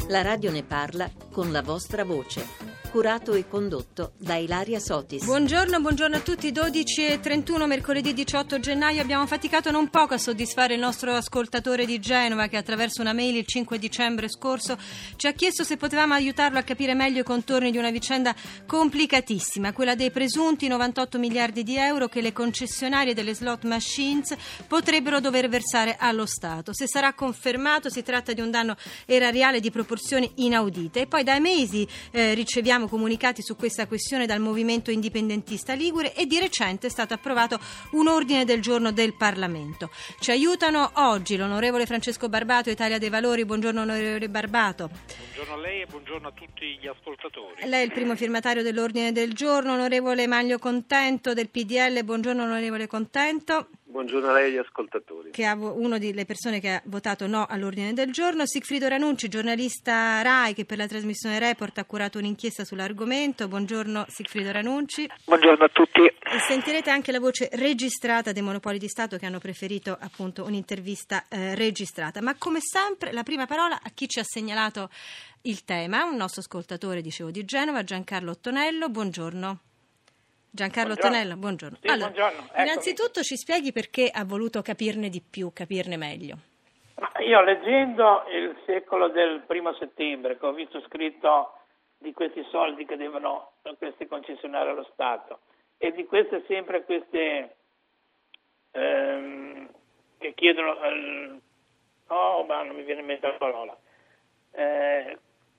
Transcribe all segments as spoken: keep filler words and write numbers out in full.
La radio ne parla con la vostra voce. Curato e condotto da Ilaria Sotis. Buongiorno, buongiorno a tutti. dodici e trentuno, mercoledì diciotto gennaio. Abbiamo faticato non poco a soddisfare il nostro ascoltatore di Genova che attraverso una mail il cinque dicembre scorso ci ha chiesto se potevamo aiutarlo a capire meglio i contorni di una vicenda complicatissima, quella dei presunti novantotto miliardi di euro che le concessionarie delle slot machines potrebbero dover versare allo Stato. Se sarà confermato si tratta di un danno erariale di proporzioni inaudite. E poi da mesi eh, riceviamo comunicati su questa questione dal movimento indipendentista ligure e di recente è stato approvato un ordine del giorno del Parlamento. Ci aiutano oggi l'onorevole Francesco Barbato, Italia dei Valori. Buongiorno onorevole Barbato. Buongiorno a lei e buongiorno a tutti gli ascoltatori. Lei è il primo firmatario dell'ordine del giorno. Onorevole Manlio Contento del P D L. Buongiorno onorevole Contento. Buongiorno a lei e agli ascoltatori. Che è una delle persone che ha votato no all'ordine del giorno. Sigfrido Ranucci, giornalista RAI che per la trasmissione Report ha curato un'inchiesta sull'argomento. Buongiorno Sigfrido Ranucci. Buongiorno a tutti. E sentirete anche la voce registrata dei Monopoli di Stato che hanno preferito appunto un'intervista eh, registrata. Ma come sempre la prima parola a chi ci ha segnalato il tema, un nostro ascoltatore, dicevo, di Genova, Giancarlo Ottonello. Buongiorno. Giancarlo Buongiorno. Ottonello, buongiorno. Sì, allora, buongiorno. Eccomi. Innanzitutto ci spieghi perché ha voluto capirne di più, capirne meglio. Ma io leggendo il secolo del primo settembre, che ho visto scritto di questi soldi che devono questi concessionari allo Stato e di queste sempre queste ehm, che chiedono eh, oh ma non mi viene in mente la parola eh,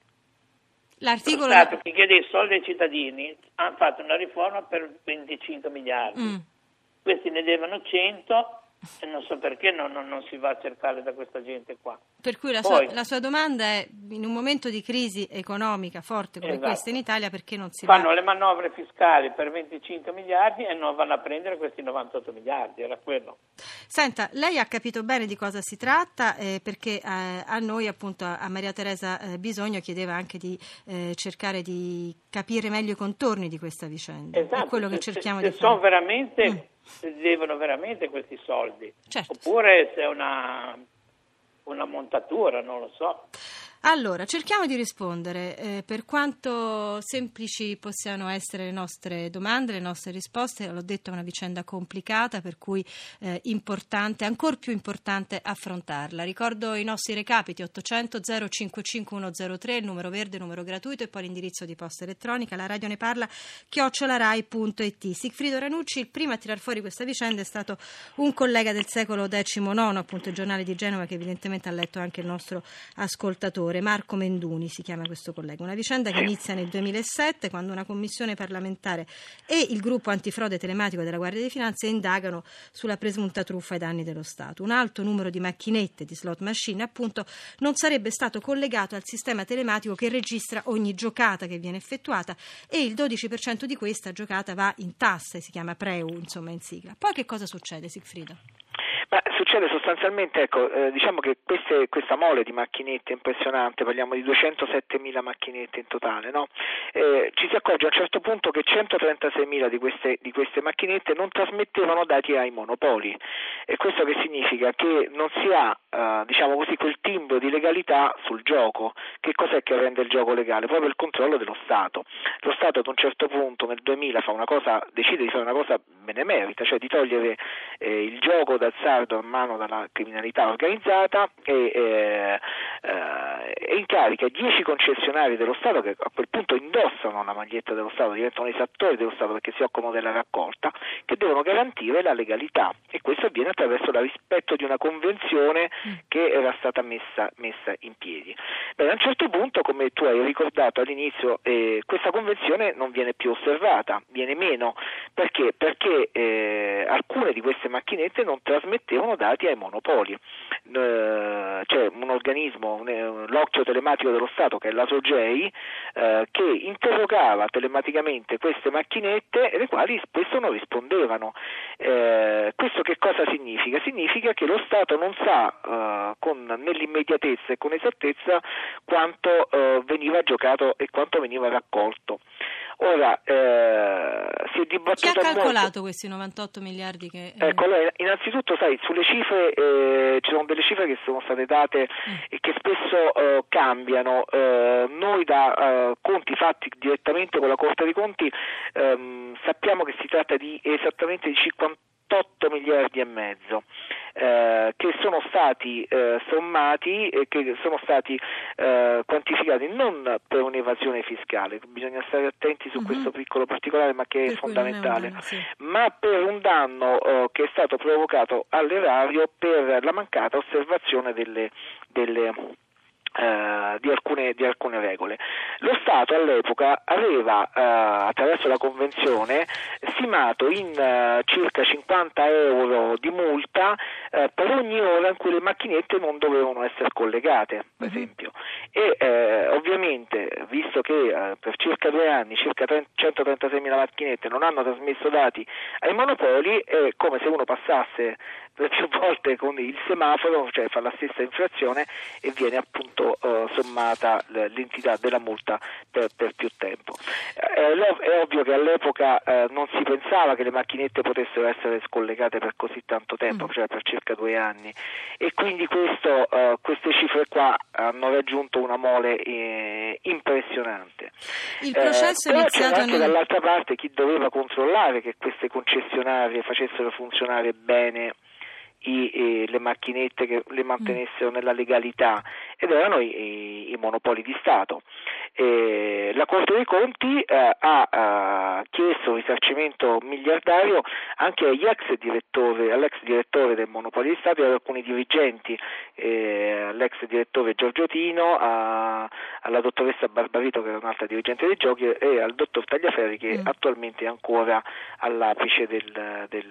L'articolo lo Stato che chiede i soldi ai cittadini, hanno fatto una riforma per venticinque miliardi, mm. questi ne devono cento e non so perché non, non, non si va a cercare da questa gente qua. Per cui la, Poi, sua, la sua domanda è, in un momento di crisi economica forte come esatto. questa in Italia, perché non si fanno va... le manovre fiscali per venticinque miliardi e non vanno a prendere questi novantotto miliardi, era quello. Senta, lei ha capito bene di cosa si tratta, eh, perché eh, a noi appunto a Maria Teresa eh, Bisogno chiedeva anche di eh, cercare di capire meglio i contorni di questa vicenda. Esatto, è quello che se, cerchiamo se di sono fare. veramente, Mm. se devono veramente questi soldi, certo. Oppure se è una, una montatura, non lo so. Allora, cerchiamo di rispondere, eh, per quanto semplici possiano essere le nostre domande, le nostre risposte. L'ho detto, è una vicenda complicata, per cui eh, importante, ancora più importante affrontarla. Ricordo i nostri recapiti: ottocento zero cinquantacinque centotre, il numero verde, il numero gratuito, e poi l'indirizzo di posta elettronica, la radio ne parla, chiocciola rai punto it. Sigfrido Ranucci, il primo a tirar fuori questa vicenda, è stato un collega del secolo diciannove, appunto il giornale di Genova, che evidentemente ha letto anche il nostro ascoltatore. Marco Menduni si chiama questo collega. Una vicenda che inizia nel duemilasette, quando una commissione parlamentare e il gruppo antifrode telematico della Guardia di Finanza indagano sulla presunta truffa ai danni dello Stato. Un alto numero di macchinette, di slot machine, appunto, non sarebbe stato collegato al sistema telematico che registra ogni giocata che viene effettuata, e il dodici per cento di questa giocata va in tasse, si chiama Preu, insomma, in sigla. Poi che cosa succede, Sigfrido? Ma succede sostanzialmente, ecco, eh, diciamo che queste, questa mole di macchinette impressionante, parliamo di duecentosettemila macchinette in totale, no? Eh, ci si accorge a un certo punto che centotrentaseimila di queste, di queste macchinette non trasmettevano dati ai monopoli, e questo che significa? Che non si ha, eh, diciamo così, quel timbro di legalità sul gioco. Che cos'è che rende il gioco legale? Proprio il controllo dello Stato. Lo Stato ad un certo punto nel duemila fa una cosa, decide di fare una cosa benemerita, cioè di togliere eh, il gioco d'azzardo in mano dalla criminalità organizzata e, eh, eh, e incarica dieci concessionari dello Stato, che a quel punto indossano la maglietta dello Stato, diventano esattori dello Stato perché si occupano della raccolta, che devono garantire la legalità, e questo avviene attraverso il rispetto di una convenzione che era stata messa, messa in piedi. Beh, a un certo punto, come tu hai ricordato all'inizio, eh, questa convenzione non viene più osservata, viene meno. Perché? Perché eh, alcune di queste macchinette non trasmettevano dati ai monopoli. Eh, c'è un organismo, un, l'occhio telematico dello Stato, che è l'A S O G E I, eh, che interrogava telematicamente queste macchinette e le quali spesso non rispondevano. Eh, questo che cosa significa? Significa che lo Stato non sa eh, con nell'immediatezza e con esattezza quanto eh, veniva giocato e quanto veniva raccolto. Ora eh, si è dibattuto Chi ha calcolato molto. questi novantotto miliardi che... Eh... Ecco, allora, innanzitutto sai, sulle cifre eh, ci sono delle cifre che sono state date mm. e che spesso eh, cambiano. Eh, noi da eh, conti fatti direttamente con la Corte dei Conti ehm, sappiamo che si tratta di esattamente di cinquantotto miliardi e mezzo. Eh, che sono stati eh, sommati e che sono stati eh, quantificati non per un'evasione fiscale, bisogna stare attenti su uh-huh. questo piccolo particolare ma che è per fondamentale, è danno, sì. ma per un danno eh, che è stato provocato all'erario per la mancata osservazione delle, delle Uh, di, alcune, di alcune regole. Lo Stato all'epoca aveva uh, attraverso la convenzione stimato in uh, circa cinquanta euro di multa uh, per ogni ora in cui le macchinette non dovevano essere collegate, per mm-hmm. esempio. E uh, ovviamente, visto che uh, per circa due anni circa centotrentaseimila macchinette non hanno trasmesso dati ai monopoli, è come se uno passasse per più volte con il semaforo, cioè fa la stessa infrazione e viene appunto uh, sommata l'entità della multa per, per più tempo. È, è ovvio che all'epoca uh, non si pensava che le macchinette potessero essere scollegate per così tanto tempo, mm. cioè per circa due anni, e quindi questo, uh, queste cifre qua hanno raggiunto una mole eh, impressionante. Il processo eh, è però iniziato c'era anche nel... dall'altra parte chi doveva controllare che queste concessionarie facessero funzionare bene I, eh, le macchinette, che le mantenessero nella legalità, ed erano i, i monopoli di Stato. Eh, la Corte dei Conti eh, ha, ha chiesto un risarcimento miliardario anche agli ex direttori, all'ex direttore del Monopolio di Stato e ad alcuni dirigenti, eh, all'ex direttore Giorgio Tino, a, alla dottoressa Barbarito, che era un'altra dirigente dei giochi, e al dottor Tagliaferri, che mm. attualmente è ancora all'apice del, del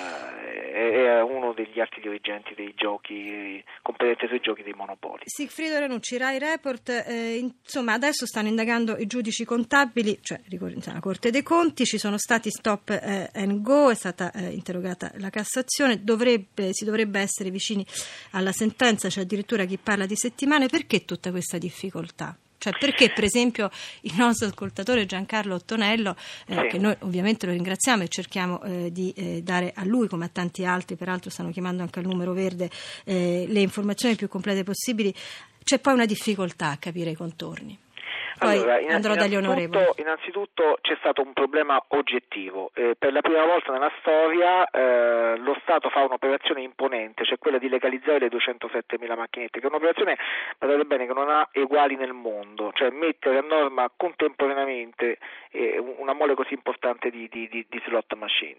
è uno degli altri dirigenti dei giochi, competente sui giochi dei monopoli. Sigfrido Ranucci, Rai Report, eh, insomma adesso stanno indagando i giudici contabili, cioè la Corte dei Conti, ci sono stati stop eh, and go, è stata eh, interrogata la Cassazione, dovrebbe, si dovrebbe essere vicini alla sentenza, c'è addirittura chi parla di settimane. Perché tutta questa difficoltà? Cioè perché per esempio il nostro ascoltatore Giancarlo Ottonello, eh, sì. che noi ovviamente lo ringraziamo e cerchiamo eh, di eh, dare a lui, come a tanti altri, peraltro stanno chiamando anche al numero verde, eh, le informazioni più complete possibili, c'è poi una difficoltà a capire i contorni. Poi allora, andrò dagli onorevoli. Innanzitutto c'è stato un problema oggettivo. Eh, per la prima volta nella storia eh, lo Stato fa un'operazione imponente, cioè quella di legalizzare le duecentosettemila macchinette, che è un'operazione, guardate bene, che non ha eguali nel mondo, cioè mettere a norma contemporaneamente eh, una mole così importante di, di, di, di slot machine.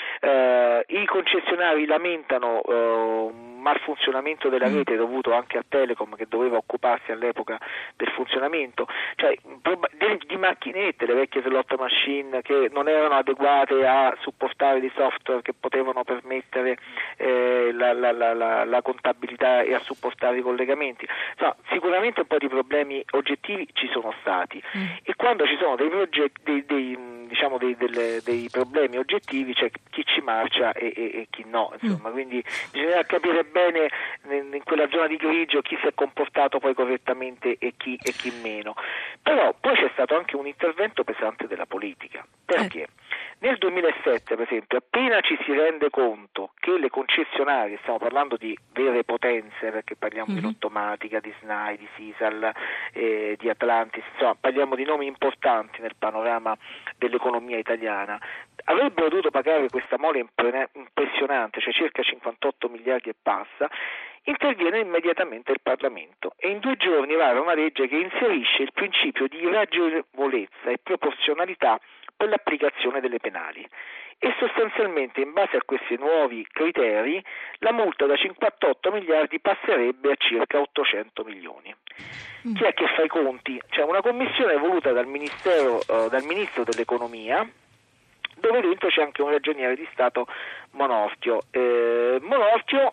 Eh, I concessionari lamentano eh, un malfunzionamento della rete mm. dovuto anche a Telecom, che doveva occuparsi all'epoca del funzionamento, cioè di, di macchinette, le vecchie slot machine che non erano adeguate a supportare dei software che potevano permettere eh, la, la, la, la, la contabilità e a supportare i collegamenti. Insomma, sicuramente un po' di problemi oggettivi ci sono stati mm. e quando ci sono dei progetti, dei, dei, diciamo dei, delle, dei problemi oggettivi c'è chi ci marcia e, e, e chi no, insomma, mm. quindi bisogna capire bene in, in quella zona di grigio chi si è comportato poi correttamente e chi, e chi meno. Però poi c'è stato anche un intervento pesante della politica. Perché? Eh. Nel duemilasette, per esempio, appena ci si rende conto che le concessionarie, stiamo parlando di vere potenze, perché parliamo mm-hmm. di Lottomatica, di S N A I, di Sisal, eh, di Atlantis, insomma parliamo di nomi importanti nel panorama dell'economia italiana, avrebbero dovuto pagare questa mole impressionante, cioè circa cinquantotto miliardi e passa. Interviene immediatamente il Parlamento e in due giorni vara una legge che inserisce il principio di ragionevolezza e proporzionalità per l'applicazione delle penali e sostanzialmente in base a questi nuovi criteri la multa da cinquantotto miliardi passerebbe a circa ottocento milioni. Mm. Chi è che fa i conti? C'è una commissione voluta dal Ministero, uh, dal Ministro dell'Economia, dove dentro c'è anche un ragioniere di Stato, Monorchio. Eh, Monorchio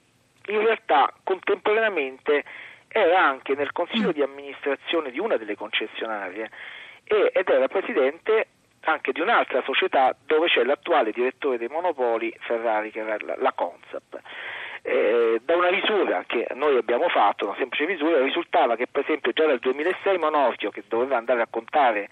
in realtà contemporaneamente era anche nel consiglio di amministrazione di una delle concessionarie e, ed era presidente anche di un'altra società dove c'è l'attuale direttore dei monopoli Ferrari, che era la, la Consap. Eh, da una misura che noi abbiamo fatto, una semplice misura, risultava che per esempio già dal duemilasei Monorchio, che doveva andare a contare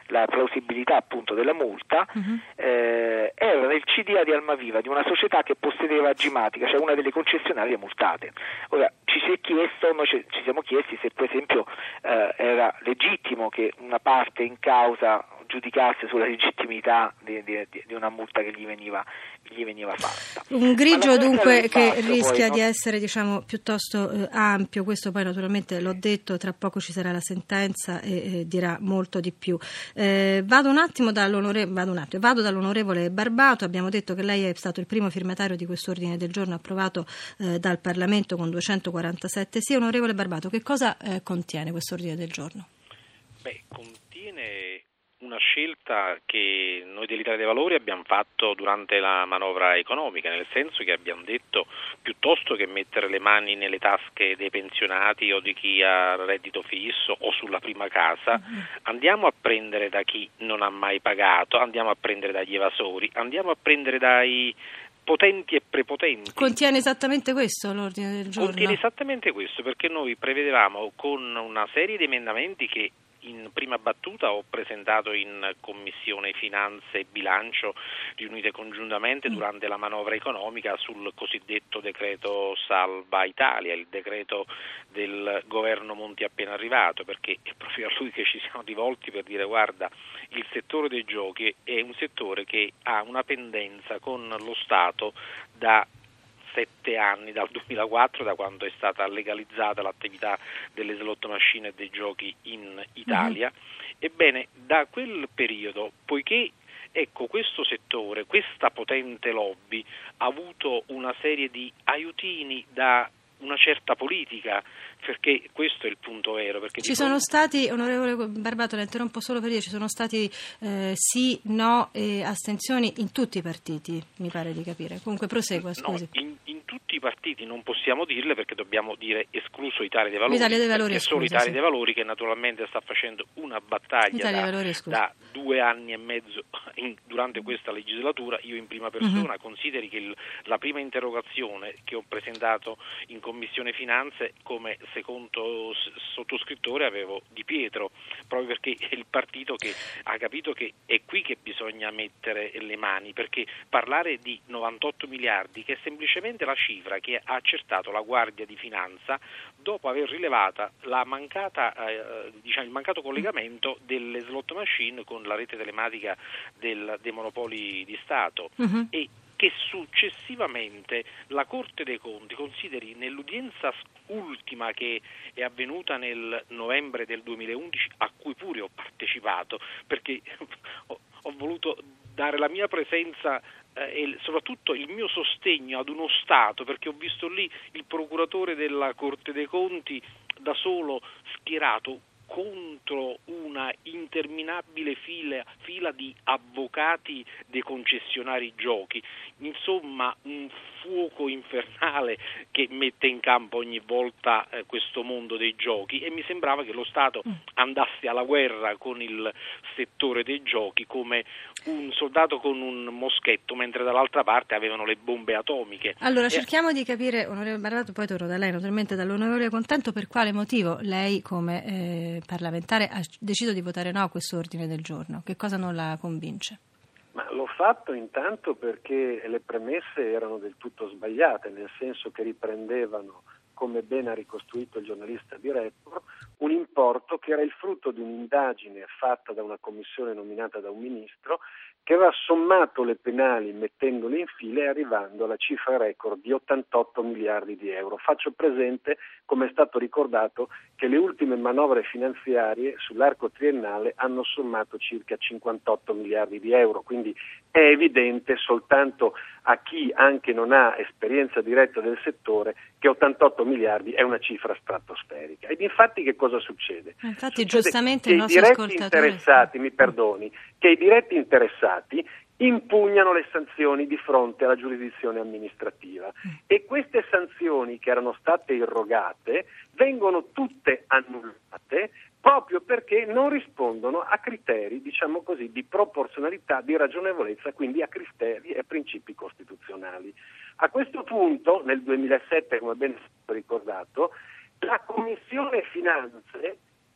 la plausibilità appunto della multa, uh-huh. eh, era nel C D A di Almaviva, di una società che possedeva Agimatica, cioè una delle concessionarie multate. Ora ci si è chiesto, noi ci, ci siamo chiesti se per esempio eh, era legittimo che una parte in causa giudicasse sulla legittimità di, di, di una multa che gli veniva, gli veniva fatta. Un grigio dunque che fatto, rischia poi, di no? essere diciamo piuttosto eh, ampio, questo poi naturalmente l'ho detto, tra poco ci sarà la sentenza e eh, dirà molto di più. Eh, vado un attimo dall'onorevole, vado, un attimo, vado dall'onorevole Barbato, abbiamo detto che lei è stato il primo firmatario di questo ordine del giorno approvato eh, dal Parlamento con duecentoquarantasette sì. Onorevole Barbato, che cosa eh, contiene questo ordine del giorno? Beh, contiene una scelta che noi dell'Italia dei Valori abbiamo fatto durante la manovra economica, nel senso che abbiamo detto piuttosto che mettere le mani nelle tasche dei pensionati o di chi ha reddito fisso o sulla prima casa, uh-huh. andiamo a prendere da chi non ha mai pagato, andiamo a prendere dagli evasori, andiamo a prendere dai potenti e prepotenti. Contiene esattamente questo l'ordine del giorno? Contiene esattamente questo, perché noi prevedevamo con una serie di emendamenti che in prima battuta ho presentato in Commissione Finanze e Bilancio riunite congiuntamente durante la manovra economica sul cosiddetto decreto Salva Italia, il decreto del governo Monti appena arrivato, perché è proprio a lui che ci siamo rivolti per dire: guarda, il settore dei giochi è un settore che ha una pendenza con lo Stato da sette anni, dal duemilaquattro, da quando è stata legalizzata l'attività delle slot machine e dei giochi in Italia. Uh-huh. Ebbene, da quel periodo, poiché ecco questo settore, questa potente lobby ha avuto una serie di aiutini da una certa politica, perché questo è il punto vero. Perché ci sono stati, onorevole Barbato, la interrompo solo per dire, ci sono stati eh, sì, no e astensioni in tutti i partiti, mi pare di capire. Comunque prosegua, scusi. No, in, in tutti i partiti non possiamo dirle, perché dobbiamo dire escluso Italia dei Valori, Italia dei Valori perché è solo scusa, Italia sì. dei Valori che naturalmente sta facendo una battaglia da, Valori, da due anni e mezzo in, durante questa legislatura. Io in prima persona uh-huh. consideri che il, la prima interrogazione che ho presentato in Commissione Finanze come secondo sottoscrittore avevo Di Pietro, proprio perché è il partito che ha capito che è qui che bisogna mettere le mani, perché parlare di novantotto miliardi, che è semplicemente la cifra che ha accertato la Guardia di Finanza dopo aver rilevata la mancata, eh, diciamo, il mancato collegamento delle slot machine con la rete telematica del, dei monopoli di Stato uh-huh. e che successivamente la Corte dei Conti, consideri nell'udienza ultima che è avvenuta nel novembre del duemilaundici, a cui pure ho partecipato, perché ho, ho voluto dare la mia presenza eh, e soprattutto il mio sostegno ad uno Stato, perché ho visto lì il procuratore della Corte dei Conti da solo schierato contro una interminabile fila, fila di avvocati dei concessionari giochi, insomma un fuoco infernale che mette in campo ogni volta eh, questo mondo dei giochi, e mi sembrava che lo Stato andasse alla guerra con il settore dei giochi come un soldato con un moschetto, mentre dall'altra parte avevano le bombe atomiche. Allora e... cerchiamo di capire, onorevole Barbato, poi torno da lei, naturalmente dall'onorevole Contento, per quale motivo lei come eh, parlamentare ha deciso di votare no a questo ordine del giorno. Che cosa non la convince? Ma l'ho fatto intanto perché le premesse erano del tutto sbagliate, nel senso che riprendevano, come ben ha ricostruito il giornalista di Report, un importo che era il frutto di un'indagine fatta da una commissione nominata da un ministro, che aveva sommato le penali mettendole in fila e arrivando alla cifra record di ottantotto miliardi di euro. Faccio presente, come è stato ricordato, che le ultime manovre finanziarie sull'arco triennale hanno sommato circa cinquantotto miliardi di euro, quindi è evidente soltanto a chi anche non ha esperienza diretta del settore che ottantotto miliardi è una cifra stratosferica. Ed infatti che cosa succede? Infatti succede giustamente che il nostro i diretti ascoltatore... interessati, mi perdoni, che i diretti interessati impugnano le sanzioni di fronte alla giurisdizione amministrativa e queste sanzioni che erano state irrogate vengono tutte annullate proprio perché non rispondono a criteri, diciamo così, di proporzionalità, di ragionevolezza, quindi a criteri e principi costituzionali. A questo punto, nel duemilasette, come ben è stato ricordato, la Commissione Finanze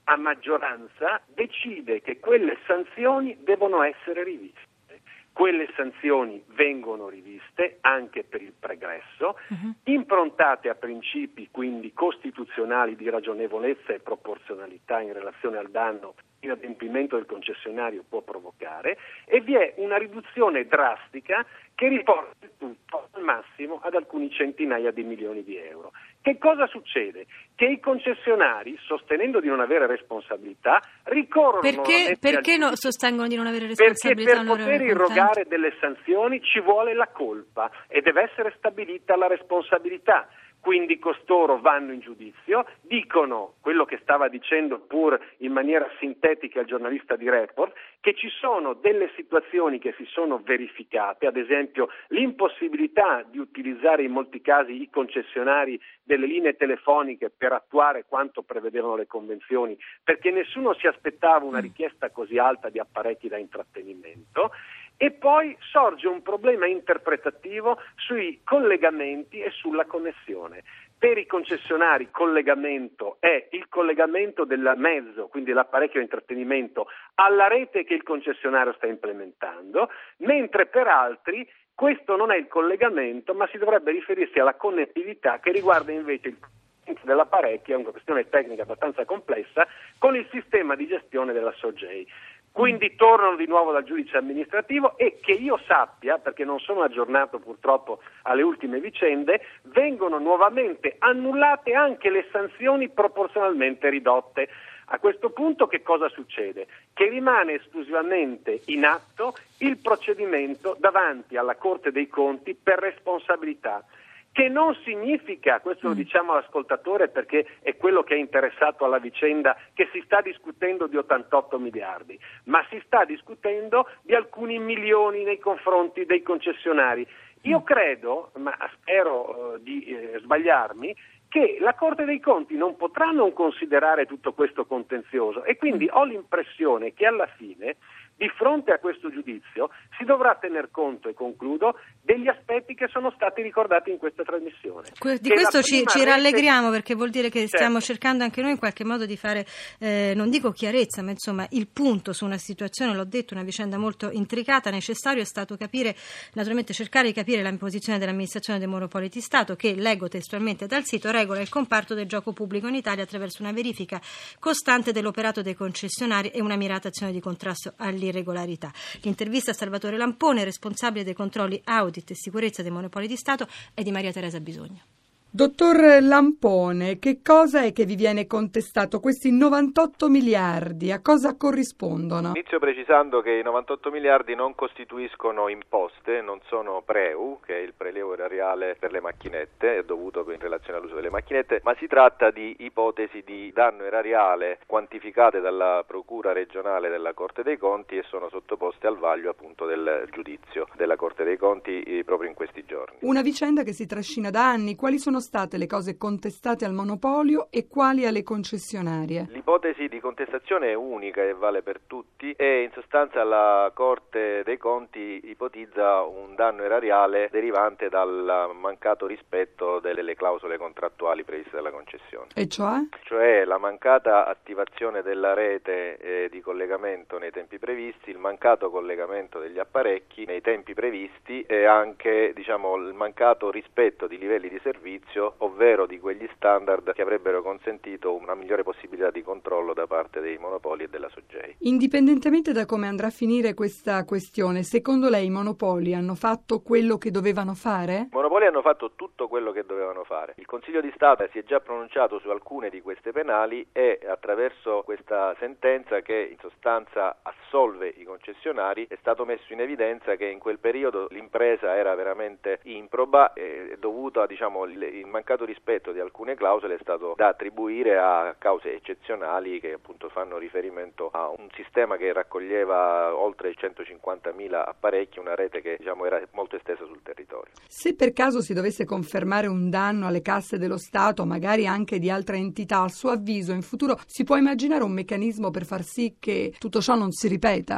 a maggioranza decide che quelle sanzioni devono essere riviste. Quelle sanzioni vengono riviste anche per il pregresso, uh-huh. improntate a principi quindi costituzionali di ragionevolezza e proporzionalità in relazione al danno che l'inadempimento del concessionario può provocare, e vi è una riduzione drastica che riporta il tutto al massimo ad alcuni centinaia di milioni di euro. Che cosa succede? Che i concessionari, sostenendo di non avere responsabilità, ricorrono perché, perché no, sostengono di non avere responsabilità? Perché per poter irrogare delle sanzioni ci vuole la colpa e deve essere stabilita la responsabilità. Quindi costoro vanno in giudizio, dicono quello che stava dicendo pur in maniera sintetica il giornalista di Report, che ci sono delle situazioni che si sono verificate, ad esempio l'impossibilità di utilizzare in molti casi i concessionari delle linee telefoniche per attuare quanto prevedevano le convenzioni, perché nessuno si aspettava una richiesta così alta di apparecchi da intrattenimento. E poi sorge un problema interpretativo sui collegamenti e sulla connessione. Per i concessionari collegamento è il collegamento del mezzo, quindi l'apparecchio di intrattenimento, alla rete che il concessionario sta implementando, mentre per altri questo non è il collegamento, ma si dovrebbe riferirsi alla connettività che riguarda invece il dell'apparecchio, è una questione tecnica abbastanza complessa, con il sistema di gestione della SOGEI. Quindi tornano di nuovo dal giudice amministrativo e, che io sappia, perché non sono aggiornato purtroppo alle ultime vicende, vengono nuovamente annullate anche le sanzioni proporzionalmente ridotte. A questo punto che cosa succede? Che rimane esclusivamente in atto il procedimento davanti alla Corte dei Conti per responsabilità. Che non significa, questo lo diciamo all'ascoltatore perché è quello che è interessato alla vicenda, che si sta discutendo di ottantotto miliardi, ma si sta discutendo di alcuni milioni nei confronti dei concessionari. Io credo, ma spero uh, di eh, sbagliarmi, che la Corte dei Conti non potrà non considerare tutto questo contenzioso e quindi ho l'impressione che alla fine, di fronte a questo giudizio, si dovrà tener conto, e concludo, degli aspetti che sono stati ricordati in questa trasmissione. Que- di questo ci, ci rallegriamo, rete... perché vuol dire che certo. stiamo cercando anche noi in qualche modo di fare, eh, non dico chiarezza, ma insomma il punto su una situazione, l'ho detto, una vicenda molto intricata. Necessario è stato capire, naturalmente cercare di capire la posizione dell'amministrazione dei monopoli di Stato, che, leggo testualmente dal sito, regola il comparto del gioco pubblico in Italia attraverso una verifica costante dell'operato dei concessionari e una mirata azione di contrasto all'irregolarità. L'intervista a Salvatore Lampone, responsabile dei controlli audit e sicurezza dei monopoli di Stato, è di Maria Teresa Bisogno. Dottor Lampone, che cosa è che vi viene contestato? Questi novantotto miliardi, a cosa corrispondono? Inizio precisando che i novantotto miliardi non costituiscono imposte, non sono preu, che è il prelievo erariale per le macchinette, è dovuto in relazione all'uso delle macchinette, ma si tratta di ipotesi di danno erariale quantificate dalla Procura regionale della Corte dei Conti e sono sottoposte al vaglio appunto del giudizio della Corte dei Conti eh, proprio in questi giorni. Una vicenda che si trascina da anni. Quali sono state le cose contestate al monopolio e quali alle concessionarie? L'ipotesi di contestazione è unica e vale per tutti e in sostanza la Corte dei Conti ipotizza un danno erariale derivante dal mancato rispetto delle clausole contrattuali previste dalla concessione. E cioè? Cioè la mancata attivazione della rete eh, di collegamento nei tempi previsti, il mancato collegamento degli apparecchi nei tempi previsti e anche diciamo il mancato rispetto di livelli di servizio, ovvero di quegli standard che avrebbero consentito una migliore possibilità di controllo da parte dei monopoli e della SOGEI. Indipendentemente da come andrà a finire questa questione, secondo lei i monopoli hanno fatto quello che dovevano fare? I monopoli hanno fatto tutto quello che dovevano fare. Il Consiglio di Stato si è già pronunciato su alcune di queste penali e attraverso questa sentenza, che in sostanza assolve i concessionari, è stato messo in evidenza che in quel periodo l'impresa era veramente improba e dovuta diciamo il mancato rispetto di alcune clausole è stato da attribuire a cause eccezionali che appunto fanno riferimento a un sistema che raccoglieva oltre centocinquantamila apparecchi, una rete che diciamo era molto estesa sul territorio. Se per caso si dovesse confermare un danno alle casse dello Stato, magari anche di altre entità, a suo avviso in futuro si può immaginare un meccanismo per far sì che tutto ciò non si ripeta? Eh,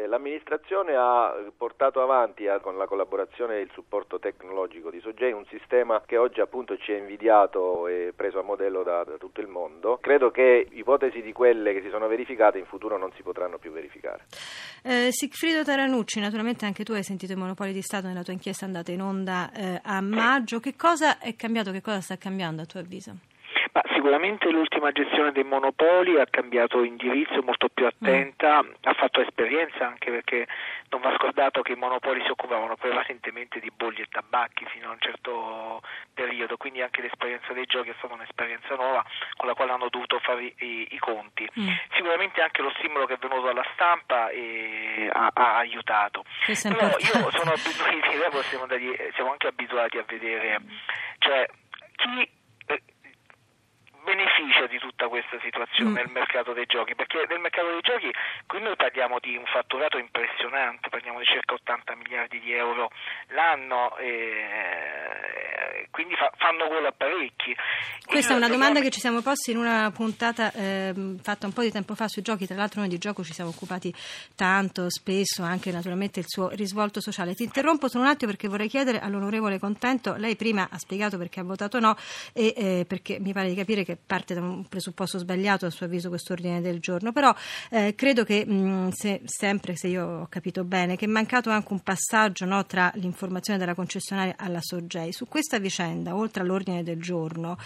Eh, l'amministrazione ha portato avanti ha, con la collaborazione e il supporto tecnologico di Sogei un sistema che oggi appunto ci è invidiato e preso a modello da, da tutto il mondo. Credo che ipotesi di quelle che si sono verificate in futuro non si potranno più verificare. Eh, Sigfrido Taranucci, naturalmente anche tu hai sentito i monopoli di Stato nella tua inchiesta andata in onda eh, a maggio. Che cosa è cambiato, che cosa sta cambiando a tuo avviso? Ma sicuramente l'ultima gestione dei monopoli ha cambiato indirizzo, molto più attenta, mm. ha fatto esperienza, anche perché non va scordato che i monopoli si occupavano prevalentemente di bolli e tabacchi fino a un certo periodo, quindi anche l'esperienza dei giochi è stata un'esperienza nuova con la quale hanno dovuto fare i, i conti. Mm. Sicuramente anche lo stimolo che è venuto dalla stampa e, ha, ha aiutato. Però io sono abituati, possiamo andare, siamo anche abituati a vedere, cioè chi beneficia di tutta questa situazione mm. nel mercato dei giochi, perché nel mercato dei giochi qui noi parliamo di un fatturato impressionante, parliamo di circa ottanta miliardi di euro l'anno, e quindi fa, fanno quello a parecchi. Questa è una domanda che ci siamo posti in una puntata eh, fatta un po' di tempo fa sui giochi, tra l'altro noi di gioco ci siamo occupati tanto, spesso, anche naturalmente il suo risvolto sociale. Ti interrompo solo un attimo perché vorrei chiedere all'onorevole Contento, lei prima ha spiegato perché ha votato no e eh, perché mi pare di capire che parte da un presupposto sbagliato a suo avviso questo ordine del giorno, però eh, credo che mh, se, sempre se io ho capito bene che è mancato anche un passaggio, no, tra l'informazione della concessionaria alla Sogei. Su questa vicenda, oltre all'ordine del giorno,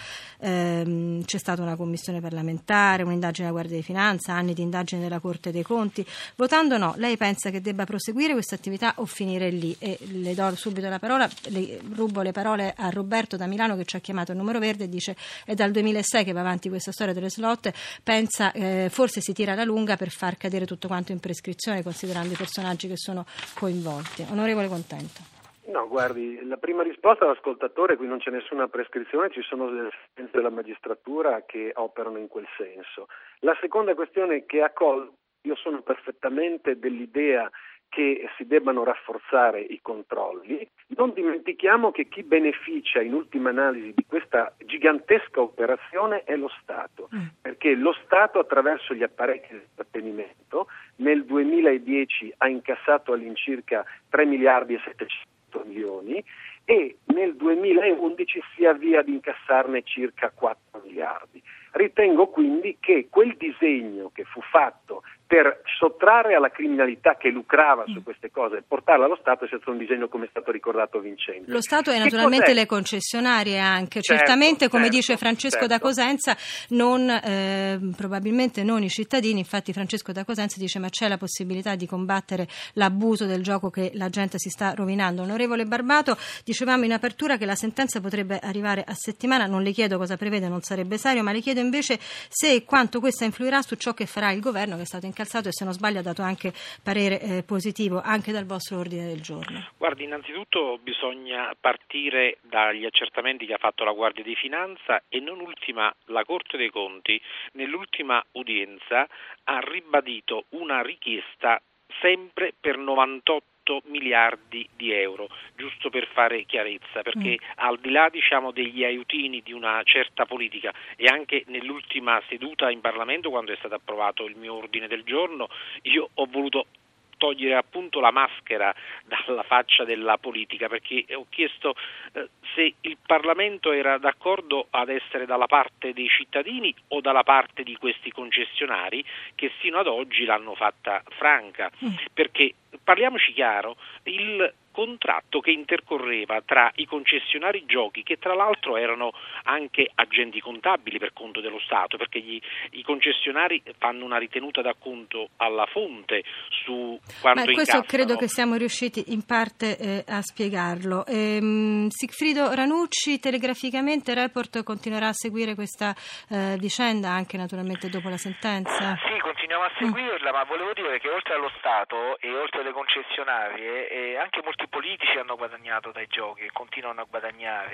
ehm, c'è stata una commissione parlamentare, un'indagine della Guardia di Finanza, anni di indagine della Corte dei Conti. Votando no, lei pensa che debba proseguire questa attività o finire lì? E le do subito la parola, le rubo le parole a Roberto da Milano che ci ha chiamato il numero verde e dice è dal duemilasei che va avanti questa storia delle slot, pensa eh, forse si tira alla lunga per far cadere tutto quanto in prescrizione considerando i personaggi che sono coinvolti. Onorevole Contento. No, guardi, la prima risposta all'ascoltatore, qui non c'è nessuna prescrizione, ci sono delle sentenze della magistratura che operano in quel senso. La seconda questione che ha colto, io sono perfettamente dell'idea che si debbano rafforzare i controlli. Non dimentichiamo che chi beneficia in ultima analisi di questa gigantesca operazione è lo Stato, mm. perché lo Stato attraverso gli apparecchi di intrattenimento nel duemiladieci ha incassato all'incirca tre miliardi e settecento milioni e nel duemilaundici si avvia ad incassarne circa quattro miliardi. Ritengo quindi che quel disegno che fu fatto per sottrarre alla criminalità che lucrava su queste cose e portarla allo Stato sia stato un disegno, come è stato ricordato, vincente. Lo Stato e naturalmente cos'è? Le concessionarie anche, certo, certamente come certo, dice Francesco certo. da Cosenza, non, eh, probabilmente non i cittadini. Infatti Francesco da Cosenza dice ma c'è la possibilità di combattere l'abuso del gioco che la gente si sta rovinando. Onorevole Barbato, dicevamo in apertura che la sentenza potrebbe arrivare a settimana, non le chiedo cosa prevede, non sarebbe serio, ma le chiedo invece se e quanto questa influirà su ciò che farà il governo, che è stato incalzato e se non sbaglio ha dato anche parere eh, positivo anche dal vostro ordine del giorno. Guardi, innanzitutto bisogna partire dagli accertamenti che ha fatto la Guardia di Finanza e non ultima la Corte dei Conti nell'ultima udienza ha ribadito una richiesta sempre per novantotto miliardi di euro, giusto per fare chiarezza, perché mm. al di là diciamo degli aiutini di una certa politica e anche nell'ultima seduta in Parlamento quando è stato approvato il mio ordine del giorno io ho voluto togliere appunto la maschera dalla faccia della politica, perché ho chiesto eh, se il Parlamento era d'accordo ad essere dalla parte dei cittadini o dalla parte di questi concessionari che sino ad oggi l'hanno fatta franca, mm. perché parliamoci chiaro, il contratto che intercorreva tra i concessionari giochi, che tra l'altro erano anche agenti contabili per conto dello Stato, perché gli, i concessionari fanno una ritenuta d'acconto alla fonte su quanto Ma questo incassano. Credo che siamo riusciti in parte eh, a spiegarlo. Ehm, Sigfrido Ranucci, telegraficamente Report continuerà a seguire questa eh, vicenda anche naturalmente dopo la sentenza? Sì, continuiamo a seguirla, mm. ma volevo dire che oltre allo Stato e oltre alle concessionarie eh, anche molti politici hanno guadagnato dai giochi e continuano a guadagnare.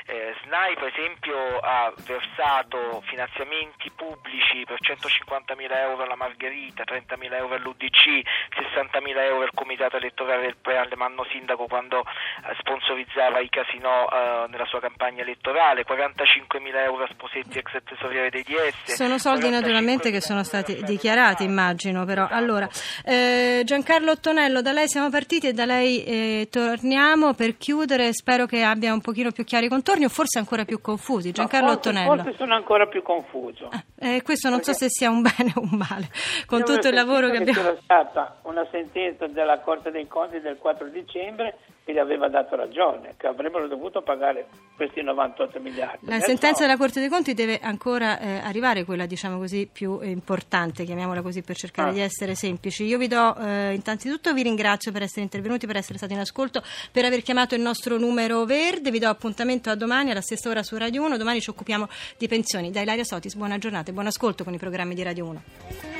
Eh, SNAI per esempio ha versato finanziamenti pubblici per centocinquantamila euro alla Margherita, trentamila euro all'U D C, sessantamila euro al comitato elettorale del Prealemanno Sindaco quando eh, sponsorizzava i casinò eh, nella sua campagna elettorale, quarantacinquemila euro a Sposetti ex tesoriere dei D S. Sono soldi naturalmente che sono stati dichiarati, immagino, però. Allora, eh, Giancarlo Ottonello, da lei siamo partiti e da lei eh, torniamo per chiudere. Spero che abbia un pochino più chiari i contorni o forse ancora più confusi. Giancarlo forse, Ottonello. Forse sono ancora più confuso. Eh, questo non Perché so se sia un bene o un male, con io tutto il lavoro che abbiamo. C'era stata una sentenza della Corte dei Conti del quattro dicembre che gli aveva dato ragione, che avrebbero dovuto pagare questi novantotto miliardi. La Adesso sentenza della Corte dei Conti deve ancora eh, arrivare, quella diciamo così più eh, importante, chiamiamola così per cercare ah. di essere semplici. Io vi do, eh, innanzitutto vi ringrazio per essere intervenuti, per essere stati in ascolto, per aver chiamato il nostro numero verde. Vi do appuntamento a domani alla stessa ora su Radio uno. Domani ci occupiamo di pensioni. Da Ilaria Sotis, buona giornata e buon ascolto con i programmi di Radio uno.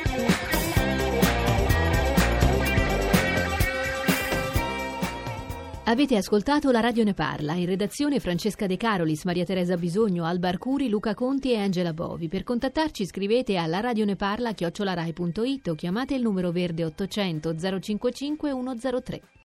Avete ascoltato La Radio ne parla, in redazione Francesca De Carolis, Maria Teresa Bisogno, Alba Arcuri, Luca Conti e Angela Bovi. Per contattarci scrivete a laradioneparla chiocciola rai punto it o chiamate il numero verde ottocento zero cinquantacinque centotre.